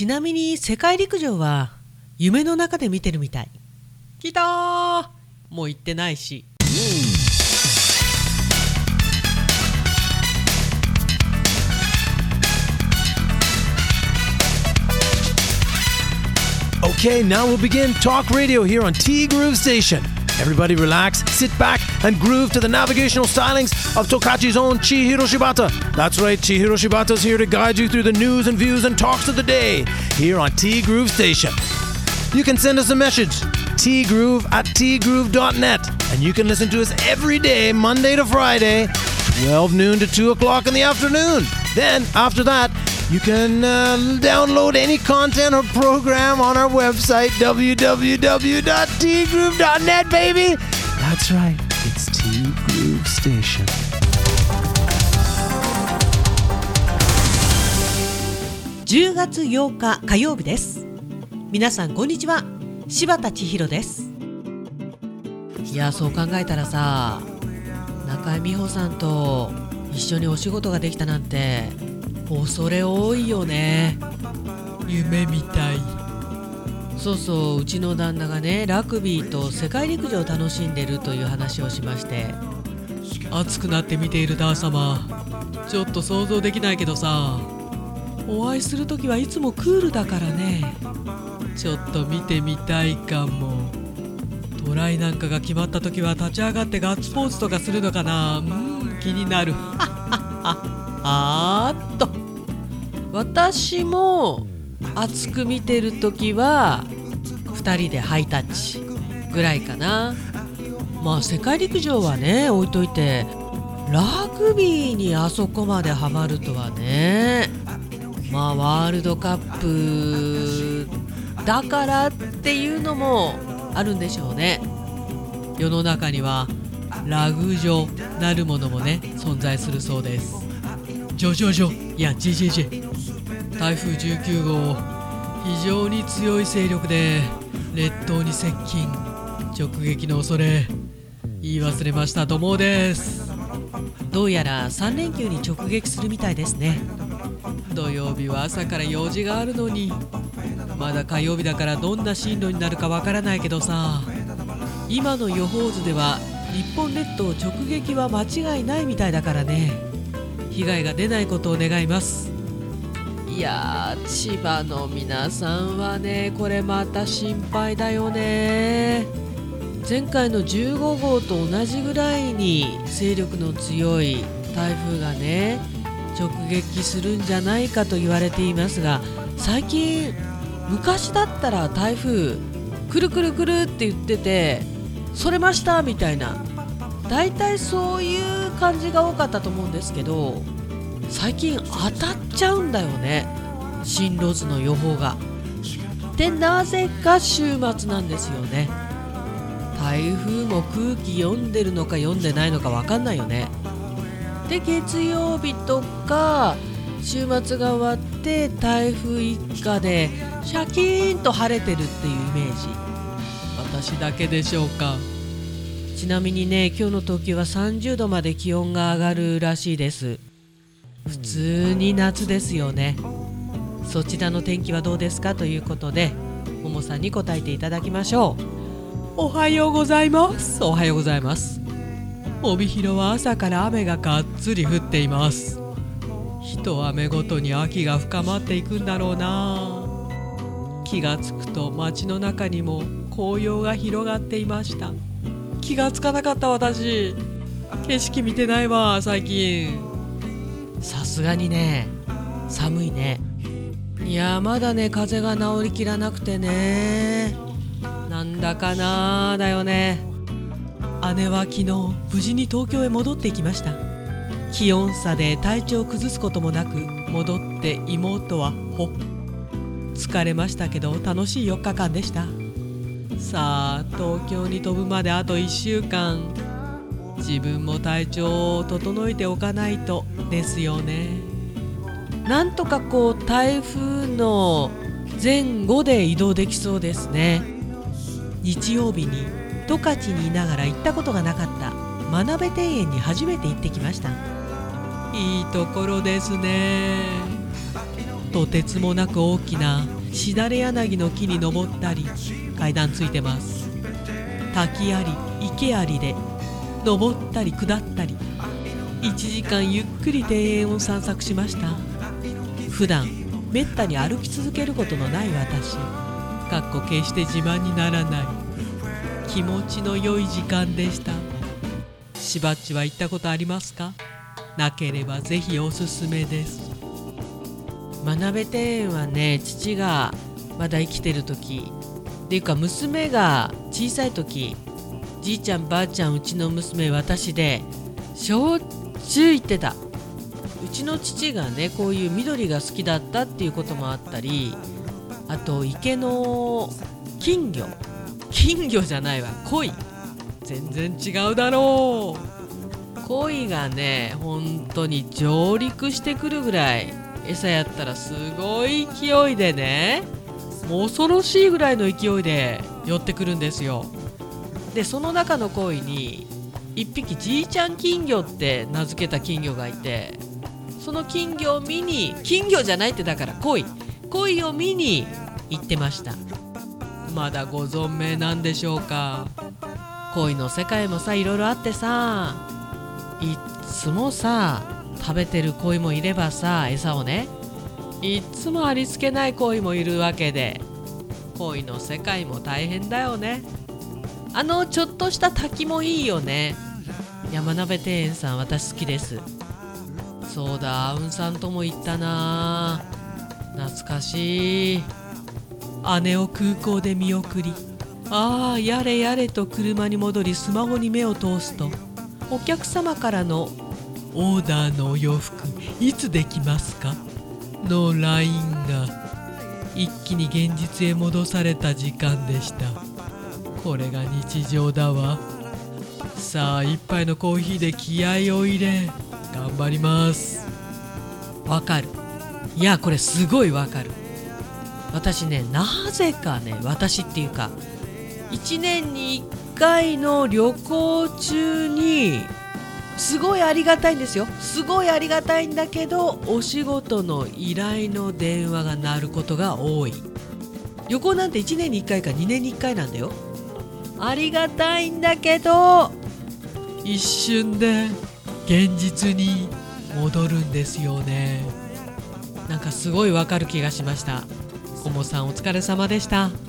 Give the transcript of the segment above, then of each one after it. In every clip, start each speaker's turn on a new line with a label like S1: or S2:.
S1: ちなみに世界陸上は夢の中で見てるみたい。来たー、もう行ってないし。
S2: Okay, now we'll begin Talk Radio here on T Groove Station. Everybody relax, sit back, and groove to the navigational stylings of Tokachi's own Chihiro Shibata. That's right, Chihiro Shibata's here to guide you through the news and views and talks of the day here on T Groove Station. You can send us a message, tgroove@tgroove.net, and you can listen to us every day, Monday to Friday, 12 noon to 2 o'clock in the afternoon. Then, after that, you can download any content or program on our website, www.tgroove.net, baby. That's right, it's T Groove Station.
S1: 10月8日火曜日です。皆さんこんにちは、柴田千尋です。いや、そう考えたらさ、中井美穂さんと一緒にお仕事ができたなんて恐れ多いよね。夢みたい。そうそう、うちの旦那がね、ラグビーと世界陸上を楽しんでるという話をしまして、熱くなって見ているダー様、ちょっと想像できないけどさ、お会いするときはいつもクールだからね、ちょっと見てみたいかも。トライなんかが決まったときは立ち上がってガッツポーズとかするのかな。気になる。あーっと、私も熱く見てるときは2人でハイタッチぐらいかな。まあ世界陸上はね置いといて、ラグビーにあそこまでハマるとはね。まあワールドカップだからっていうのもあるんでしょうね。世の中にはラグジョなるものもね存在するそうです。いや台風19号、非常に強い勢力で列島に接近、直撃の恐れ、言い忘れました。ともです。どうやら3連休に直撃するみたいですね。土曜日は朝から用事があるのに、まだ火曜日だからどんな進路になるかわからないけどさ、今の予報図では日本列島直撃は間違いないみたいだからね、被害が出ないことを願います。いやー、千葉の皆さんはね、これまた心配だよね。前回の15号と同じぐらいに勢力の強い台風がね直撃するんじゃないかと言われていますが、最近昔だったら台風くるくるくるって言ってて、それましたみたいな、だいたいそういう感じが多かったと思うんですけど、最近当たっちゃうんだよね、進路図の予報が。で、なぜか週末なんですよね。台風も空気読んでるのか読んでないのか分かんないよね。で、月曜日とか週末が終わって台風一過でシャキーンと晴れてるっていうイメージ。私だけでしょうか。ちなみにね、今日の東京は30度まで気温が上がるらしいです。普通に夏ですよね。そちらの天気はどうですかということで、ももさんに答えていただきましょう。おはようございます。おはようございます。帯広は朝から雨ががっつり降っています。一雨ごとに秋が深まっていくんだろうな。気がつくと街の中にも紅葉が広がっていました。気がつかなかった私。景色見てないわ最近。さすがにね、寒いね。いや、まだね風邪が治りきらなくてね、なんだかなだよね。姉は昨日無事に東京へ戻ってきました。気温差で体調を崩すこともなく戻って妹は疲れましたけど楽しい4日間でした。さあ、東京に飛ぶまであと1週間、自分も体調を整えておかないとですよね。なんとか台風の前後で移動できそうですね。日曜日に十勝にいながら行ったことがなかった真鍋庭園に初めて行ってきました。いいところですね。 とてつもなく大きなしだれ柳の木に登ったり、階段ついてます。滝あり池ありで登ったり下ったり、1時間ゆっくり庭園を散策しました。普段めったに歩き続けることのない私、決して自慢にならない気持ちの良い時間でした。しばっちは行ったことありますか？なければぜひおすすめです。真鍋庭園はね、父がまだ生きてる時っていうか、娘が小さい時、じいちゃんばあちゃん、うちの娘、私でしょっちゅう行ってた。うちの父がね、こういう緑が好きだったっていうこともあったり、あと池の金魚じゃないわ、鯉、全然違うだろう。鯉がね、本当に上陸してくるぐらい餌やったらすごい勢いでね、もう恐ろしいぐらいの勢いで寄ってくるんですよ。でその中の鯉に一匹じいちゃん金魚って名付けた金魚がいて、その金魚を見に、金魚じゃないってだから鯉を見に行ってました。まだご存命なんでしょうか。鯉の世界もさ、いろいろあってさ、いっつもさ食べてる鯉もいればさ、餌をね、いっつもありつけない鯉もいるわけで、鯉の世界も大変だよね。ちょっとした滝もいいよね。山鍋庭園さん、私好きです。そうだ、あうんさんとも行ったな、懐かしい。姉を空港で見送り、やれやれと車に戻り、スマホに目を通すと、お客様からのオーダーのお洋服いつできますかの LINE が一気に現実へ戻された時間でした。これが日常だわ。さあ、一杯のコーヒーで気合を入れ頑張ります。わかる。いや、これすごいわかる。私ね、なぜかね、私っていうか1年に1回の旅行中にすごいありがたいんですよ。すごいありがたいんだけど、お仕事の依頼の電話が鳴ることが多い。旅行なんて1年に1回か2年に1回なんだよ。ありがたいんだけど、一瞬で現実に戻るんですよね。なんかすごいわかる気がしました。ももさん、お疲れ様でした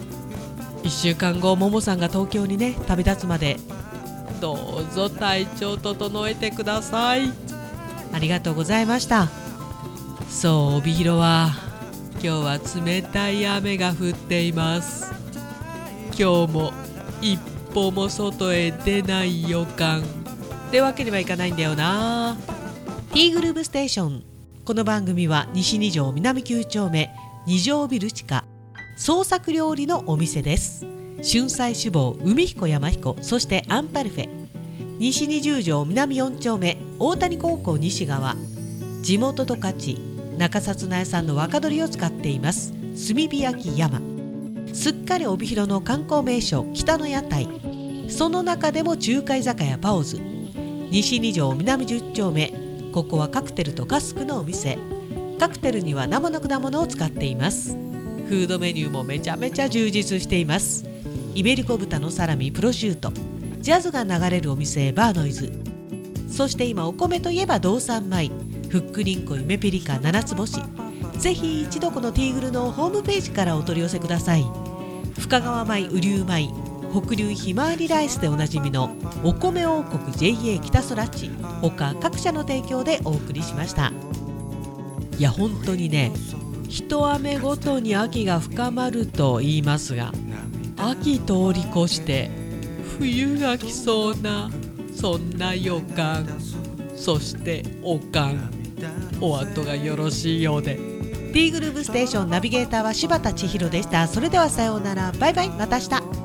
S1: 。1週間後、ももさんが東京にね、旅立つまでどうぞ体調整えてください。ありがとうございました。そう、帯広は今日は冷たい雨が降っています。今日も一歩も外へ出ない予感ってわけにはいかないんだよな。ティーグルーブステーション。この番組は西2条南9丁目2条ビル地下創作料理のお店です。春菜志望、海彦山彦、そしてアンパルフェ。西20条南4丁目大谷高校西側、地元十勝中札内産の若鶏を使っています炭火焼き山。すっかり帯広の観光名所北の屋台、その中でも中華居酒屋パオズ。西2条南10丁目、ここはカクテルとカスクのお店。カクテルには生の果物を使っています。フードメニューもめちゃめちゃ充実しています。イベリコ豚のサラミ、プロシュート、ジャズが流れるお店バーノイズ。そして今お米といえば道産米、ふっくりんこゆめぴりか七つ星。ぜひ一度このティーグルのホームページからお取り寄せください。深川米、雨竜米、北流ひまわりライスでおなじみのお米王国 JA 北空地、他各社の提供でお送りしました。いや本当にね、一雨ごとに秋が深まると言いますが、秋通り越して冬が来そうな、そんな予感。そしておかん、お後がよろしいようで。ティーグルーブステーションナビゲーターは柴田千尋でした。それではさようなら、バイバイ、また明日。